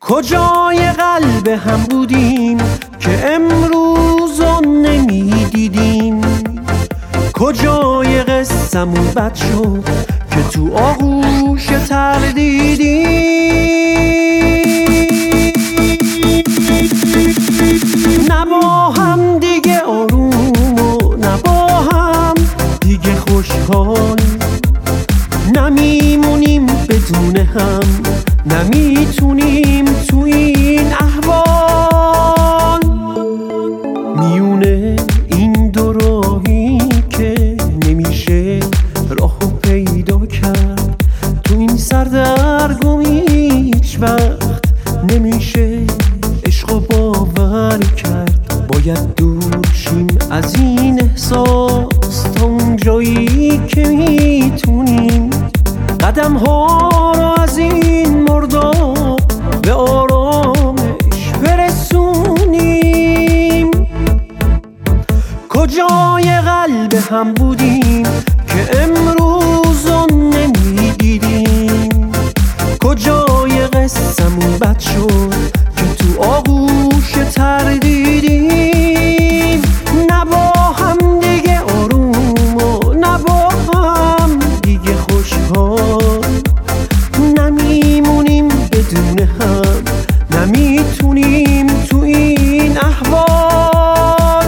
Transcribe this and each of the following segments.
کجای قلب هم بودیم که امروز نمیدیدیم؟ کجای قصه‌مون بد شد که تو آغوش تردیدیم؟ نه با هم دیگه آروم و نه با هم دیگه خوشحال، نمیمونیم بدون هم، نمیتونیم تو این احوال. میونه این دو راهی که نمیشه راهو پیدا کرد، تو این سردرگمی هیچ وقت نمیشه عشقو باور کرد. باید دور شیم از این احساس تا اون جایی که میتونیم قدم ها رو از این مرداب به آرامش برسونیم. کجای قلب هم بودیم که امروز نمیدیدیم؟ کجای قصه‌مون بد شد که تو آغوش تردیدیم؟ نه با هم دیگه آروم و نه با هم دیگه خوشحال، نمیمونیم بدون هم، نمیتونیم تو این احوال.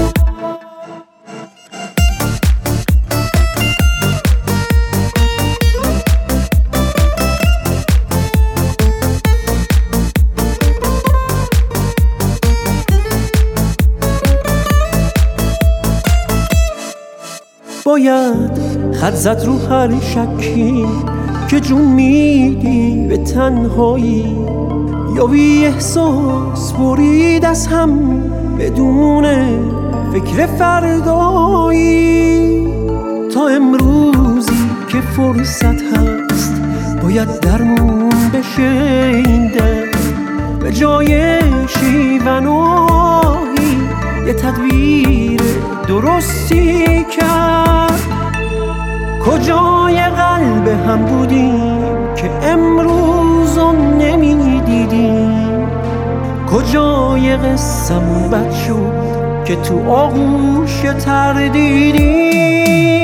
باید خط زد رو هر شکی که جون میدی به تنهایی، یا بی احساس برید از هم بدون فکر فردایی. تا امروزی که فرصت هست باید درمون بشه این دل، به جای شیون و آهی یه تدبیر درستی کرد. کجای قلب هم بودیم که امروز نمیدیدیم؟ کجای قصه‌مون بد شد که تو آغوش تردیدیم؟